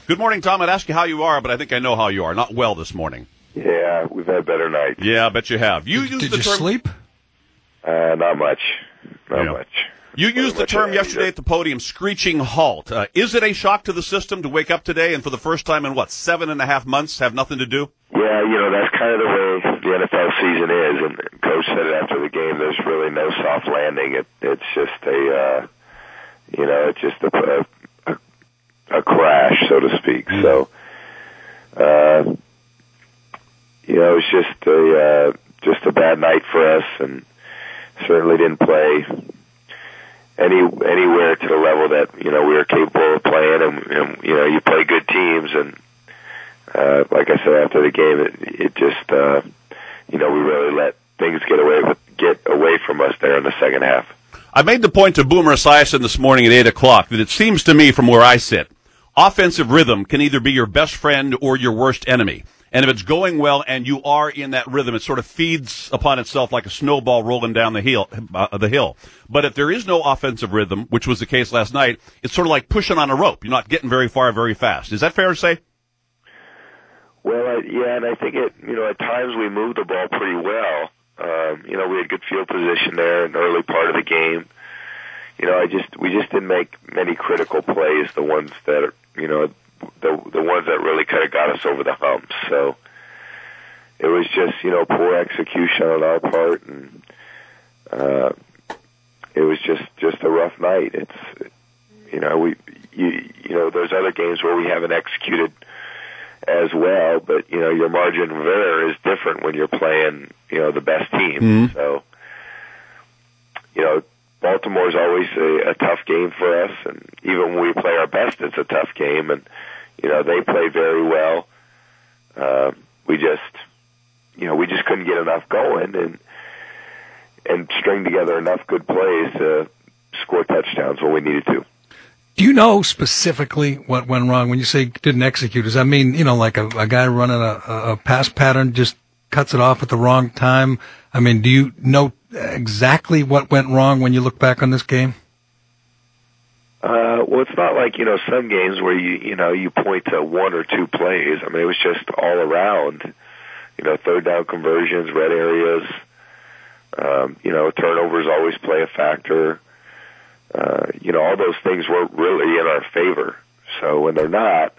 Good morning, Tom. I'd ask you how you are, but I think I know how you are. Not well this morning. Yeah, we've had better nights. Yeah, I bet you have. Did you sleep? Not much. Not much. You used the term yesterday at the podium, screeching halt. Is it a shock to the system to wake up today and for the first time in, 7.5 months, have nothing to do? Yeah, that's kind of the way the NFL season is, and Coach said it after the game, there's really no soft landing. It's just a crash, so to speak. So, it was just a bad night for us, and certainly didn't play anywhere to the level that we were capable of playing. And you play good teams, and like I said after the game, it just we really let things get away from us there in the second half. I made the point to Boomer Esiason this morning at 8 o'clock that it seems to me from where I sit, offensive rhythm can either be your best friend or your worst enemy. And if it's going well and you are in that rhythm, it sort of feeds upon itself like a snowball rolling down the hill. But if there is no offensive rhythm, which was the case last night, it's sort of like pushing on a rope. You're not getting very far very fast. Is that fair to say? Well, and I think at times we moved the ball pretty well. We had good field position there in the early part of the game. We just didn't make many critical plays, the ones that the ones that really kind of got us over the hump. So it was just, poor execution on our part, and it was just a rough night. It's, there's other games where we haven't executed as well, but, your margin of error is different when you're playing, the best team. Mm-hmm. So, Baltimore's always a tough game for us, and even when we play our best, it's a tough game, and, they play very well. We just couldn't get enough going and string together enough good plays to score touchdowns when we needed to. Do you know specifically what went wrong when you say didn't execute? Does that mean, like a guy running a pass pattern just cuts it off at the wrong time? I mean, do you know exactly what went wrong when you look back on this game? Well, it's not like, some games where you point to one or two plays. I mean, it was just all around, third down conversions, red areas, turnovers always play a factor. All those things weren't really in our favor. So when they're not,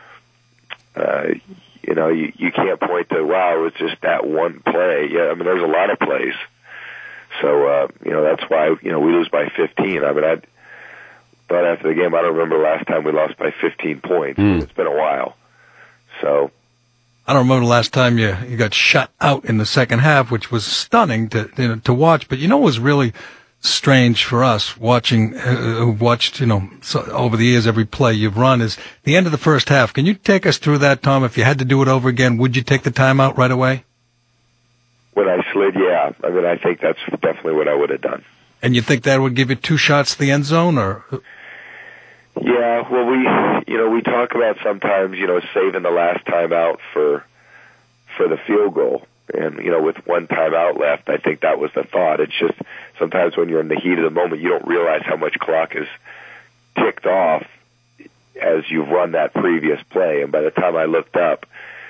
you can't point to, wow, it's just that one play. Yeah, I mean, there's a lot of plays. So, that's why, we lose by 15. I mean, I thought after the game, I don't remember the last time we lost by 15 points. It's been a while. So I don't remember the last time you got shut out in the second half, which was stunning to watch. But what was really strange for us watching, who've watched, so over the years every play you've run is the end of the first half. Can you take us through that, Tom? If you had to do it over again, would you take the timeout right away? When I slid, yeah. I mean, I think that's definitely what I would have done. And you think that would give you 2 shots to the end zone, or? Yeah, well, we talk about sometimes, saving the last timeout for the field goal. And, with one timeout left, I think that was the thought. It's just sometimes when you're in the heat of the moment, you don't realize how much clock is ticked off as you've run that previous play. And by the time I looked up,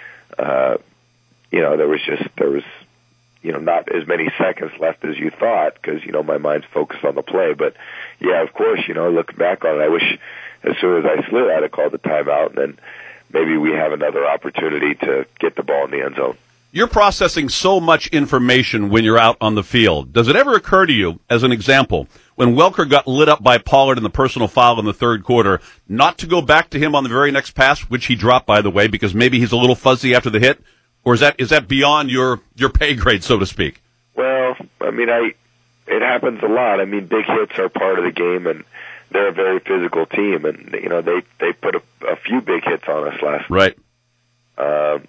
there was not as many seconds left as you thought because, my mind's focused on the play. But, yeah, of course, looking back on it, I wish as soon as I slid, I'd have called the timeout, and then maybe we have another opportunity to get the ball in the end zone. You're processing so much information when you're out on the field. Does it ever occur to you, as an example, when Welker got lit up by Pollard in the personal foul in the third quarter, not to go back to him on the very next pass, which he dropped, by the way, because maybe he's a little fuzzy after the hit? Or is that beyond your pay grade, so to speak? Well, I mean, it happens a lot. I mean, big hits are part of the game, and they're a very physical team, and they put a few big hits on us last night. Right.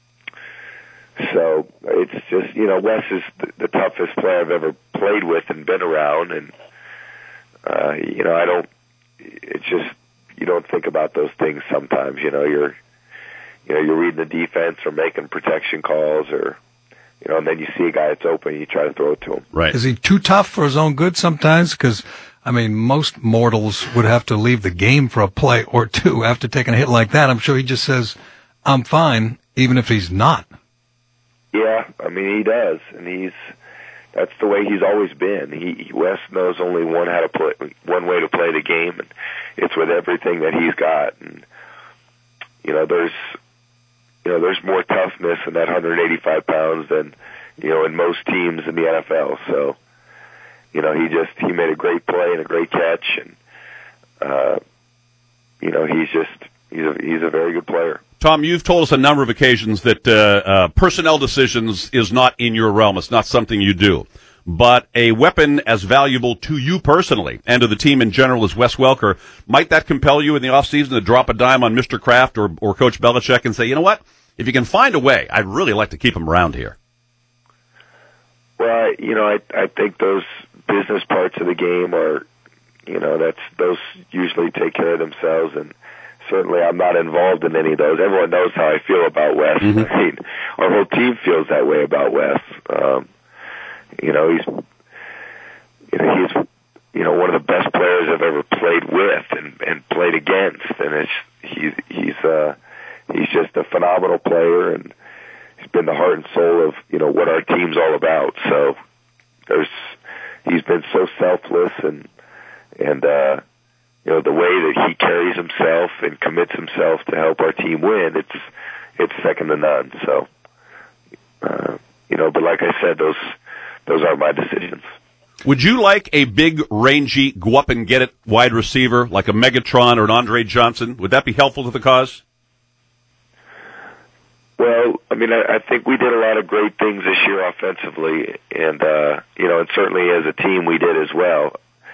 So it's just Wes is the toughest player I've ever played with and been around, and I don't. It's just you don't think about those things sometimes. You're reading the defense or making protection calls, or and then you see a guy that's open, and you try to throw it to him. Right? Is he too tough for his own good sometimes? Because I mean, most mortals would have to leave the game for a play or two after taking a hit like that. I'm sure he just says, I'm fine, even if he's not. Yeah, I mean, he does, and that's the way he's always been. Wes knows only one way to play the game, and it's with everything that he's got. And there's more toughness in that 185 pounds than in most teams in the NFL. So he made a great play and a great catch, and he's a very good player. Tom, you've told us a number of occasions that personnel decisions is not in your realm. It's not something you do. But a weapon as valuable to you personally and to the team in general as Wes Welker, might that compel you in the offseason to drop a dime on Mr. Kraft or Coach Belichick and say, you know what, if you can find a way, I'd really like to keep him around here? Well, I think those business parts of the game are, those usually take care of themselves, and certainly I'm not involved in any of those. Everyone knows how I feel about Wes. Mm-hmm. I mean, our whole team feels that way about Wes. He's one of the best players I've ever played with and played against, and he's just a phenomenal player, and he's been the heart and soul of what our team's all about. So he's been so selfless, and the way that he carries himself and commits himself to help our team win, it's second to none. So, but like I said, those are my decisions. Would you like a big, rangy, go up and get it wide receiver like a Megatron or an Andre Johnson? Would that be helpful to the cause? Well, I mean, I think we did a lot of great things this year offensively, and and certainly as a team we did as well.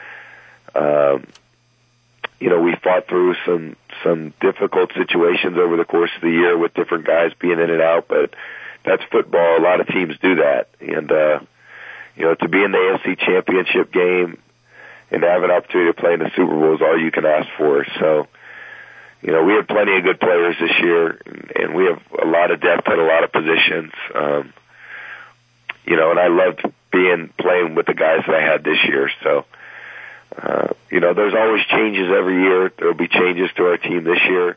We fought through some difficult situations over the course of the year with different guys being in and out, but that's football. A lot of teams do that, and to be in the AFC Championship game and to have an opportunity to play in the Super Bowl is all you can ask for. So, we have plenty of good players this year, and we have a lot of depth at a lot of positions. And I loved playing with the guys that I had this year. So, there's always changes every year. There'll be changes to our team this year.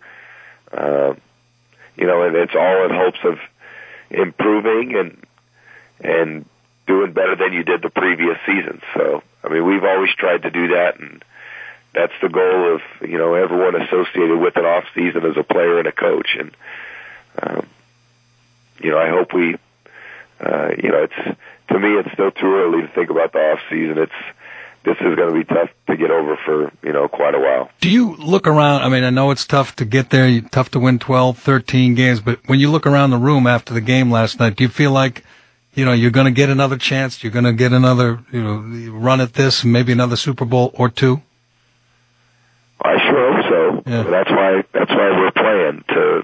And it's all in hopes of improving and doing better than you did the previous season. So, I mean, we've always tried to do that, and that's the goal of, everyone associated with an off season as a player and a coach. And, I hope we, to me, it's still too early to think about the off season. This is going to be tough to get over for, quite a while. Do you look around? I mean, I know it's tough to get there, tough to win 12, 13 games, but when you look around the room after the game last night, do you feel like, you're going to get another chance, you're going to get another, run at this, maybe another Super Bowl or two? I sure hope so. Yeah. That's why we're playing to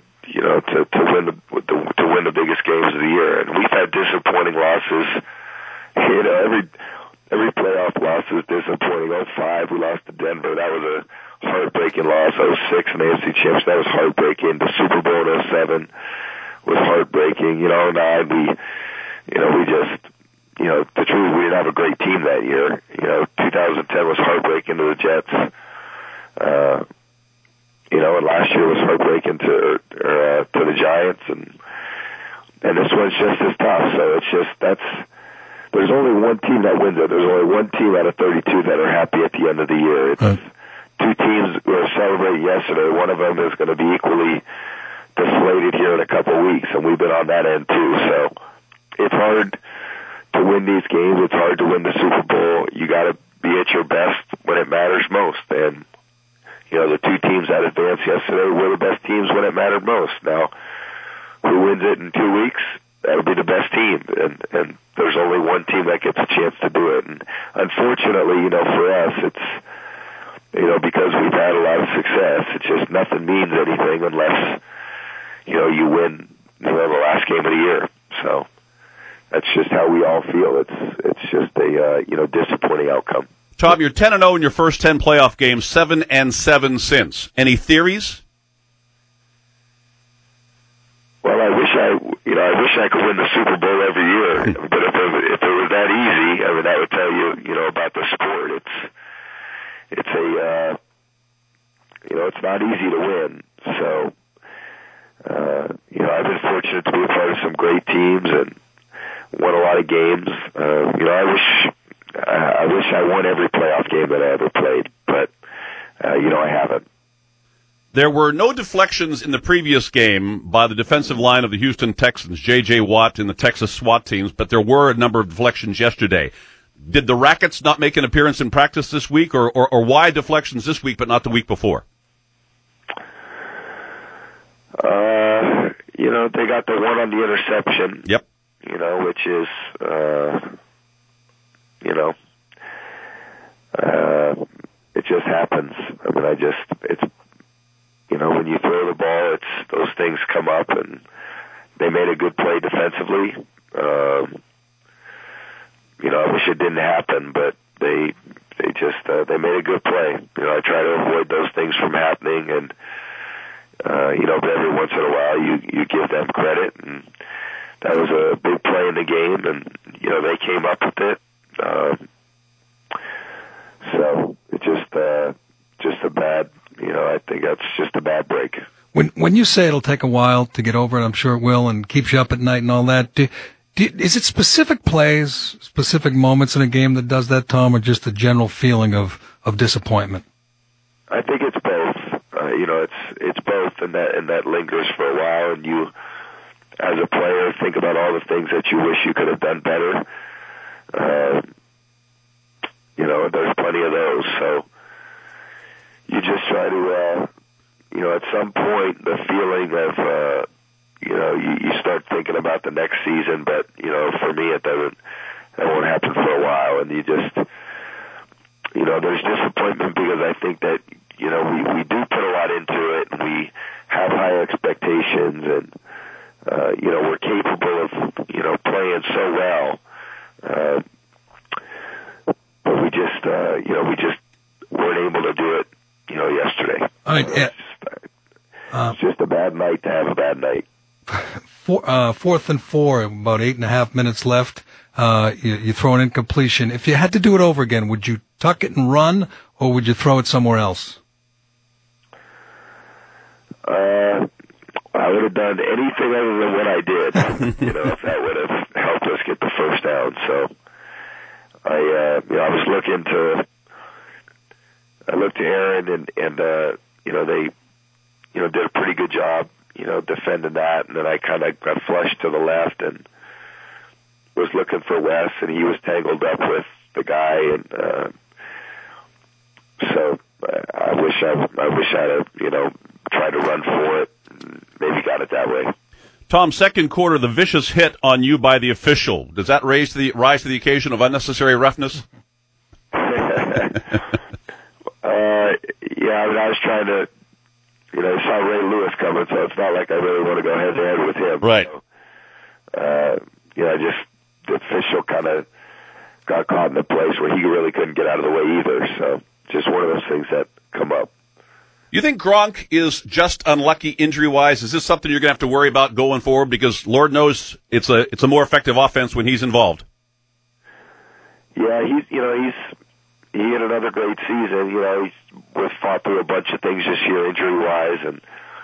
win the biggest games of the year. And we've had disappointing losses. Every playoff loss is disappointing. 2005, we lost to Denver. That was a heartbreaking loss. 2006 in the AFC Championship, that was heartbreaking. The Super Bowl in 2007 was heartbreaking. 2009, we just, the truth, we didn't have a great team that year. 2010 was heartbreaking to the Jets. And last year was heartbreaking to the Giants, and this one's just as tough. So it's just, there's only one team that wins it. There's only one team out of 32 that are happy at the end of the year. It's two teams who are celebrating yesterday. One of them is going to be equally deflated here in a couple of weeks, and we've been on that end too. So it's hard to win these games. It's hard to win the Super Bowl. You got to be at your best when it matters most. And the two teams that advanced yesterday were the best teams when it mattered most. Now, who wins it in 2 weeks? That'll be the best team, and there's only one team that gets a chance to do it. And unfortunately, for us, it's, because we've had a lot of success, it's just nothing means anything unless, you win, the last game of the year. So that's just how we all feel. It's just a, disappointing outcome. Tom, you're 10-0 in your first 10 playoff games, 7-7 since. Any theories? Well, I wish I could win the Super Bowl every year. But if it was that easy, I mean, that would tell you, about the sport. it's it's not easy to win. So, I've been fortunate to be a part of some great teams and won a lot of games. I wish I won every playoff game that I ever played, but I haven't. There were no deflections in the previous game by the defensive line of the Houston Texans, J.J. Watt and the Texas SWAT teams, but there were a number of deflections yesterday. Did the Rackets not make an appearance in practice this week, or why deflections this week but not the week before? They got the one on the interception. Yep. Which is, it just happens. I mean, it's, when you throw the ball, those things come up, and they made a good play defensively. I wish it didn't happen, but they made a good play. I try to avoid those things from happening, and but every once in a while you give them credit, and that was a big play in the game, and they came up with it. So it's just a bad. I think that's just a bad break. When you say it'll take a while to get over it, I'm sure it will, and keeps you up at night and all that. Is it specific plays, specific moments in a game that does that, Tom, or just a general feeling of disappointment? I think it's both. It's both, and that lingers for a while, and you, as a player, think about all the things that you wish you could have done better. There's plenty of those, so you just try to, at some point, the feeling of, you start thinking about the next season, but, for me, that won't happen for a while, and you just, there's disappointment because I think that, we do put a lot into it, and we have high expectations, and, we're capable of, playing so well, but we just weren't able to do it, yesterday. All right, it's just a bad night to have a bad night. 4th and 4, about 8.5 minutes left. You throw an incompletion. If you had to do it over again, would you tuck it and run, or would you throw it somewhere else? I would have done anything other than what I did, if that would have helped us get the first down. So I was looking to Aaron and they, did a pretty good job, defending that. And then I kind of got flushed to the left and was looking for Wes, and he was tangled up with the guy. And, so I wish I'd have, tried to run for it. Maybe got it that way. Tom, second quarter, the vicious hit on you by the official. Does that rise to the occasion of unnecessary roughness? Yeah, I was trying to, I saw Ray Lewis coming, so it's not like I really want to go head to head with him. Right. So, the official kind of got caught in a place where he really couldn't get out of the way either. So just one of those things that come up. You think Gronk is just unlucky injury-wise? Is this something you're going to have to worry about going forward? Because Lord knows it's a more effective offense when he's involved. Yeah, he had another great season. He's fought through a bunch of things this year injury-wise, and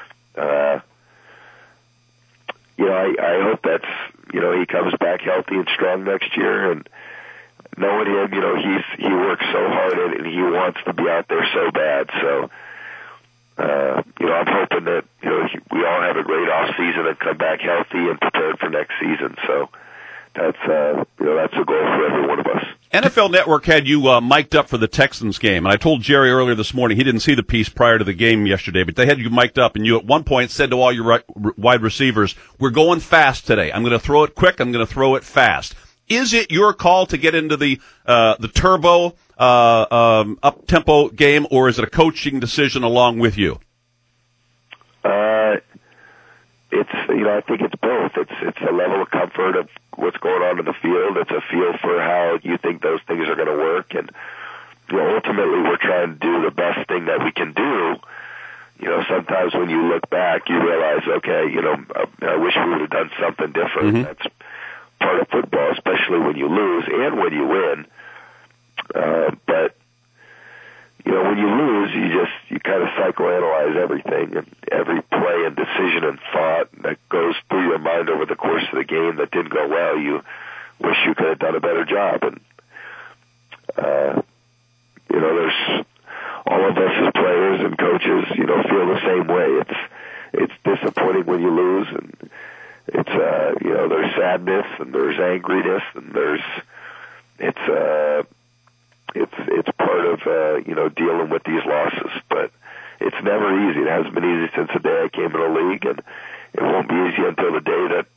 I hope that's he comes back healthy and strong next year. And knowing him, he works so hard and he wants to be out there so bad. So. I'm hoping that, we all have a great off season and come back healthy and prepared for next season. So that's a goal for every one of us. NFL Network had you mic'd up for the Texans game. And I told Jerry earlier this morning, he didn't see the piece prior to the game yesterday, but they had you mic'd up, and you at one point said to all your wide receivers, we're going fast today. I'm going to throw it quick. I'm going to throw it fast. Is it your call to get into the turbo, up-tempo game, or is it a coaching decision along with you? It's, I think it's both. It's a level of comfort of what's going on in the field. It's a feel for how you think those things are going to work. And, ultimately we're trying to do the best thing that we can do. Sometimes when you look back, you realize, okay, I wish we would have done something different. Mm-hmm. That's part of football, especially when you lose and when you win. But, when you lose, you kind of psychoanalyze everything and every play and decision and thought that goes through your mind over the course of the game that didn't go well. You wish you could have done a better job. And, there's all of us as players and coaches, feel the same way. It's disappointing when you lose, and it's, there's sadness and there's angriness and it's part of, dealing with these losses, but it's never easy. It hasn't been easy since the day I came in the league, and it won't be easy until the day that,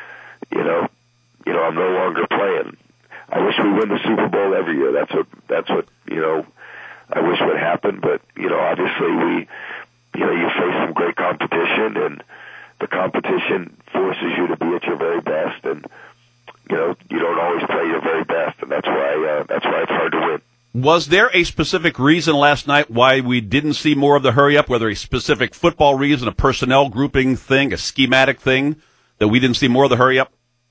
I'm no longer playing. I wish we win the Super Bowl every year. That's what, I wish would happen, but, obviously you face some great competition, and the competition forces you to be at your very best, and, you don't always play your very best, and that's why it's hard to win. Was there a specific reason last night why we didn't see more of the hurry-up, whether a specific football reason, a personnel grouping thing, a schematic thing, that we didn't see more of the hurry-up?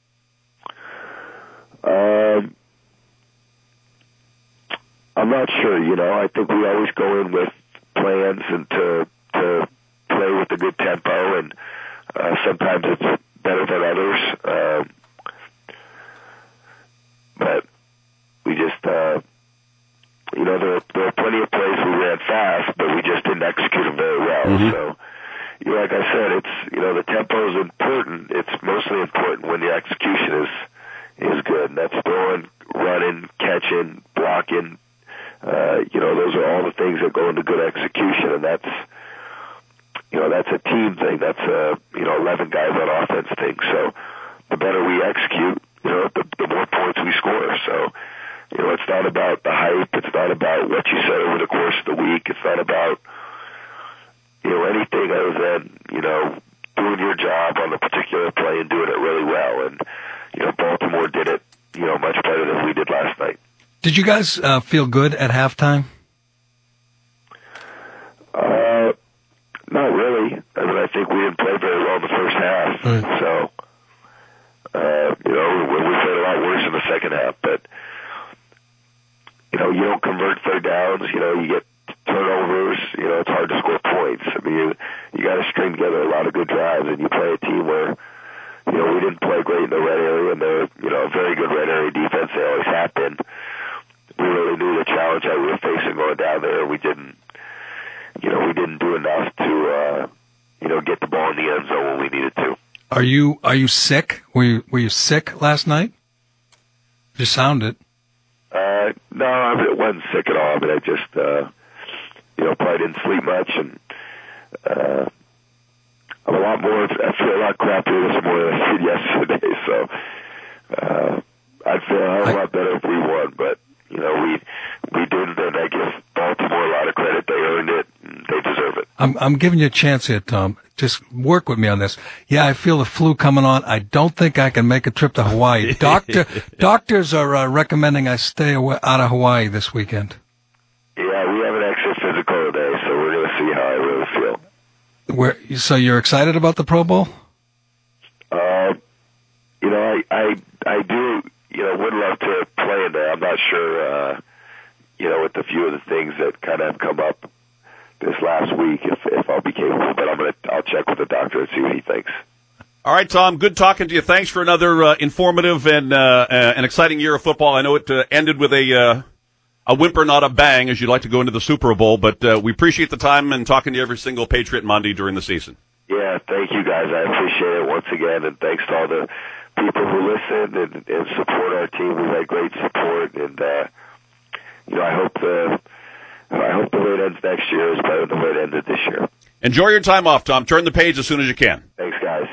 I'm not sure. I think we always go in with plans and to play with a good tempo, and sometimes it's better than others. But we just, there were plenty of plays we ran fast, but we just didn't execute them very well. Mm-hmm. So, like I said, it's, the tempo is important. It's mostly important when the execution is good. And that's throwing, running, catching, blocking. Those are all the things that go into good execution, and that's a team thing. That's 11 guys on offense thing. So the better we execute, the more points we score. So, it's not about the hype. It's not about what you said over the course of the week. It's not about, anything other than, doing your job on a particular play and doing it really well. And, Baltimore did it, much better than we did last night. Did you guys feel good at halftime? Not really. I think we didn't play very well in the first half. Right. So, we played a lot worse in the second half. But, you don't convert third downs. You get turnovers. It's hard to score points. I mean, you got to string together a lot of good drives, and you play a team where, we didn't play great in the red area, and they're, a very good red area defense. They always have been. We really knew the challenge that we were facing going down there. We didn't do enough to, get the ball in the end zone when we needed to. Are you sick? Were you sick last night? You sounded. No, I wasn't sick at all. I just, probably didn't sleep much, and I feel a lot crappier this morning than I did yesterday. So I'd feel a hell of a lot better if we won, but. We didn't, and I give Baltimore a lot of credit. They earned it, and they deserve it. I'm giving you a chance here, Tom. Just work with me on this. Yeah, I feel the flu coming on. I don't think I can make a trip to Hawaii. Doctors are recommending I stay out of Hawaii this weekend. Yeah, we have an extra physical today, so we're going to see how I really feel. So you're excited about the Pro Bowl? I do. Would love to play in there. I'm not sure, with a few of the things that kind of have come up this last week, if I'll be capable. But I'll check with the doctor and see what he thinks. All right, Tom. Good talking to you. Thanks for another informative and an exciting year of football. I know it ended with a whimper, not a bang, as you'd like to go into the Super Bowl. But we appreciate the time and talking to every single Patriot Monday during the season. Yeah, thank you, guys. I appreciate it once again, and thanks to all the people who listen and support our team. We've had great support, and I hope the way it ends next year is better than the way it ended this year. Enjoy your time off, Tom. Turn the page as soon as you can.